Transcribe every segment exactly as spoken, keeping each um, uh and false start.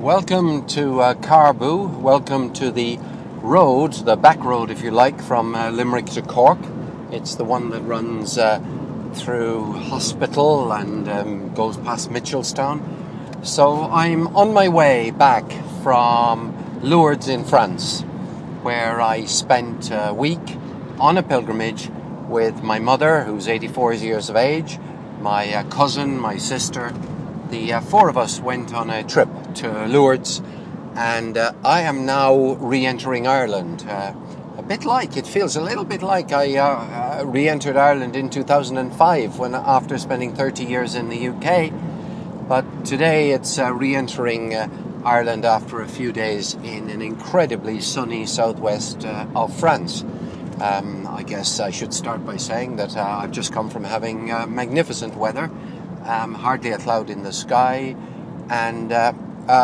Welcome to uh, Caribou. Welcome to the road, the back road, if you like, from uh, Limerick to Cork. It's the one that runs uh, through Hospital and um, goes past Mitchelstown. So I'm on my way back from Lourdes in France, where I spent a week on a pilgrimage with my mother, who's eighty-four years of age, my uh, cousin, my sister. The uh, four of us went on a trip to Lourdes, and uh, I am now re-entering Ireland. Uh, a bit like, it feels a little bit like I uh, uh, re-entered Ireland in two thousand five, when after spending thirty years in the U K. But today it's uh, re-entering uh, Ireland after a few days in an incredibly sunny southwest uh, of France. Um, I guess I should start by saying that uh, I've just come from having uh, magnificent weather. Um, hardly a cloud in the sky, and uh,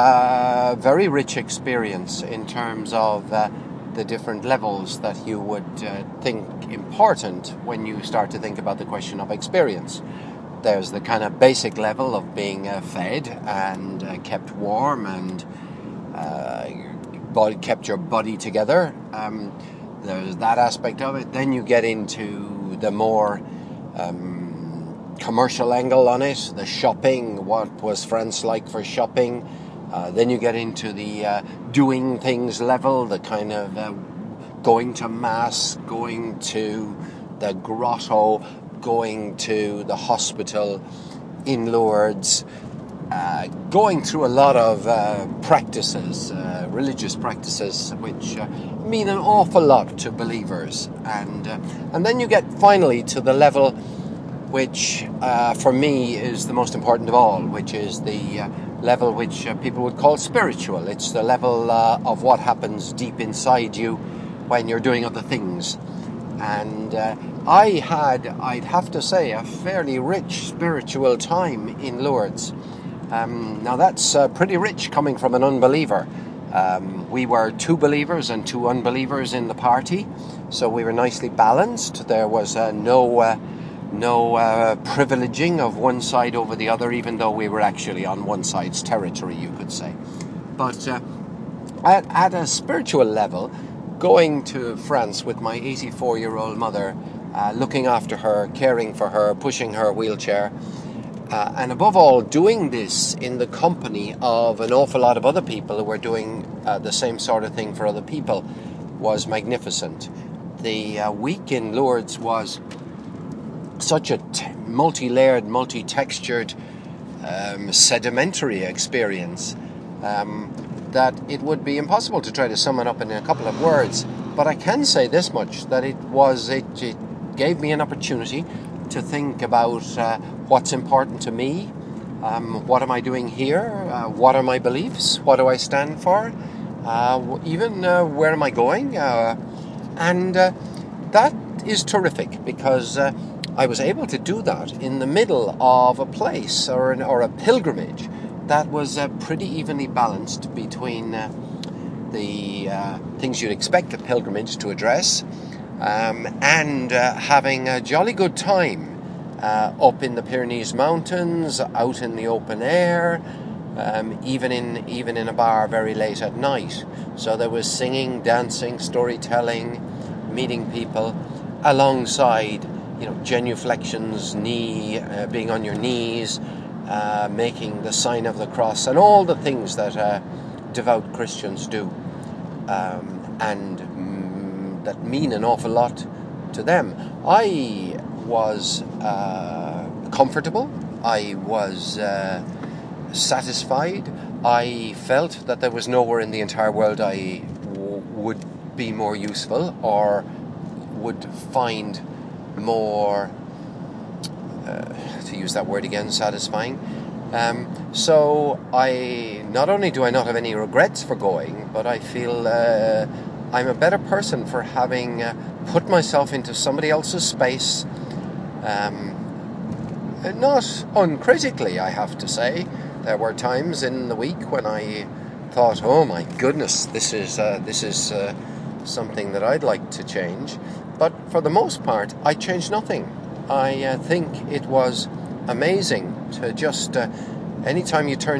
a very rich experience in terms of uh, the different levels that you would uh, think important when you start to think about the question of experience. There's the kind of basic level of being uh, fed and uh, kept warm and uh, body, kept your body together. Um, there's that aspect of it. Then you get into the more um, commercial angle on it, the shopping, what was France like for shopping. Uh, then you get into the uh, doing things level, the kind of uh, going to mass, going to the grotto, going to the hospital in Lourdes, uh, going through a lot of uh, practices, uh, religious practices, which uh, mean an awful lot to believers. And, uh, and then you get finally to the level which uh, for me is the most important of all, which is the uh, level which uh, people would call spiritual. It's the level uh, of what happens deep inside you when you're doing other things. And uh, I had, I'd have to say, a fairly rich spiritual time in Lourdes. Um, now that's uh, pretty rich coming from an unbeliever. Um, we were two believers and two unbelievers in the party, so we were nicely balanced. There was uh, no... Uh, No uh, privileging of one side over the other, even though we were actually on one side's territory, you could say. But uh, at, at a spiritual level, going to France with my eighty-four-year-old mother, uh, looking after her, caring for her, pushing her wheelchair, uh, and above all, doing this in the company of an awful lot of other people who were doing uh, the same sort of thing for other people, was magnificent. The uh, week in Lourdes was such a t- multi-layered, multi-textured, um, sedimentary experience um, that it would be impossible to try to sum it up in a couple of words. But I can say this much, that it was it, it gave me an opportunity to think about uh, what's important to me, um, what am I doing here, uh, what are my beliefs, what do I stand for, uh, even uh, where am I going, uh, and uh, that is terrific, because uh, I was able to do that in the middle of a place or an, or a pilgrimage that was uh, pretty evenly balanced between uh, the uh, things you'd expect a pilgrimage to address um, and uh, having a jolly good time uh, up in the Pyrenees Mountains, out in the open air, um, even in even in a bar very late at night. So there was singing, dancing, storytelling, meeting people alongside, you know, genuflections, knee, uh, being on your knees, uh, making the sign of the cross, and all the things that uh, devout Christians do, um, and mm, that mean an awful lot to them. I was uh, comfortable. I was uh, satisfied. I felt that there was nowhere in the entire world I w- would be more useful or would find more, uh, to use that word again, satisfying. Um, so I, not only do I not have any regrets for going, but I feel uh, I'm a better person for having uh, put myself into somebody else's space, um, not uncritically, I have to say. There were times in the week when I thought, oh my goodness, this is uh, this is uh, something that I'd like to change. But for the most part, I changed nothing. I uh, think it was amazing to just, uh, anytime you turn